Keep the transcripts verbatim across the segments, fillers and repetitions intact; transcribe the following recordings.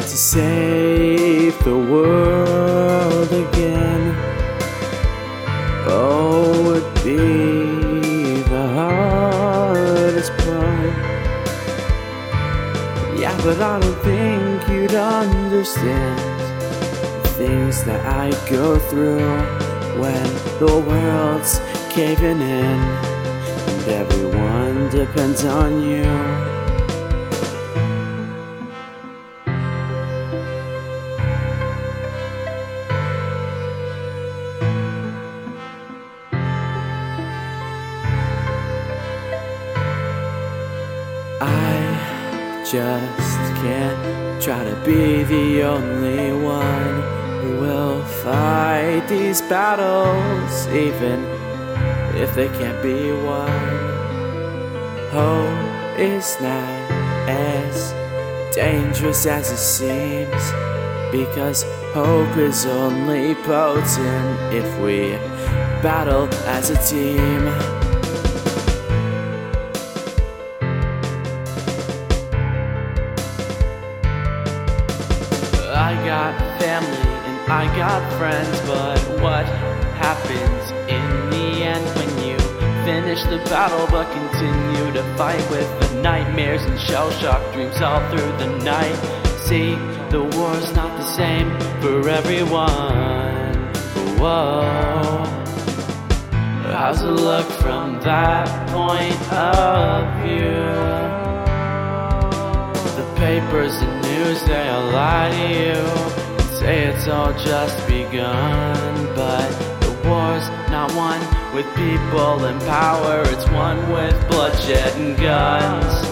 to save the world again. Oh, it'd be the hardest part. Yeah, but I don't think you'd understand the things that I go through when the world's caving in and everyone depends on you. I just can't try to be the only one who will fight these battles, even if they can't be won. Hope is not as dangerous as it seems, because hope is only potent if we battle as a team. I got family and I got friends, but what happens in the end when you finish the battle but continue to fight with the nightmares and shell-shock dreams all through the night? See, the war's not the same for everyone. Whoa, how's it look from that point of view? The papers and news, they all lie to you and say it's all just begun. But the war's not one with people in power, it's one with bloodshed and guns.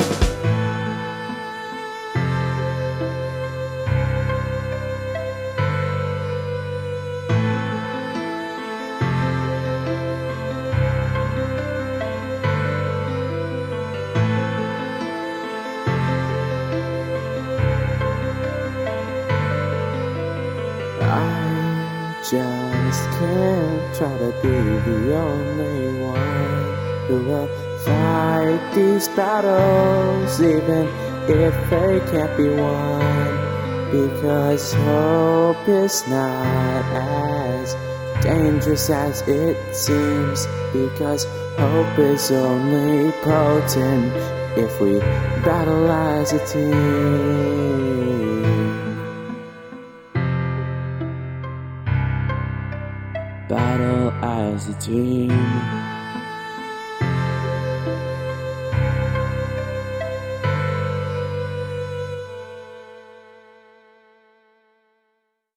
I just can't try to be the only one who will fight these battles, even if they can't be won, because hope is not as dangerous as it seems, because hope is only potent if we battle as a team. Battle as a team.